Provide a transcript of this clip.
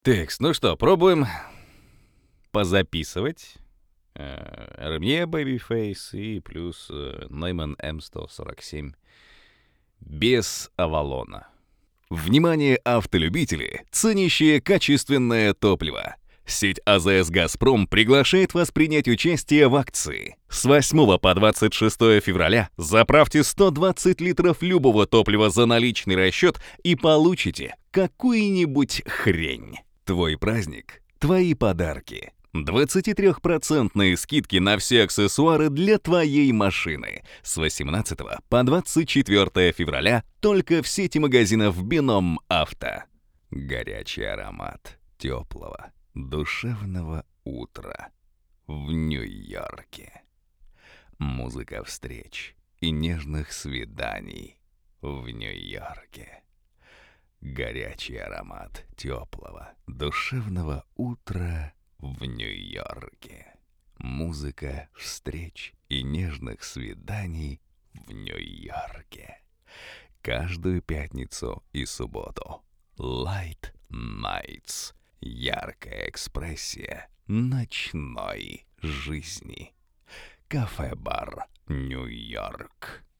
Текс, ну что, пробуем позаписывать. Ремье Babyface и плюс Neumann M147 без Авалона. Внимание, автолюбители, ценящие качественное топливо! Сеть АЗС «Газпром» приглашает вас принять участие в акции. С 8 по 26 февраля заправьте 120 литров любого топлива за наличный расчет и получите какую-нибудь хрень. Твой праздник, твои подарки. 23% скидки на все аксессуары для твоей машины. С 18 по 24 февраля только в сети магазинов «Бином Авто». Горячий аромат теплого, душевного утра в Нью-Йорке. Музыка встреч и нежных свиданий в Нью-Йорке. Горячий аромат теплого, душевного утра в Нью-Йорке. Музыка встреч и нежных свиданий в Нью-Йорке. Каждую пятницу и субботу. Light Nights. Яркая экспрессия ночной жизни. Кафе-бар Нью-Йорк.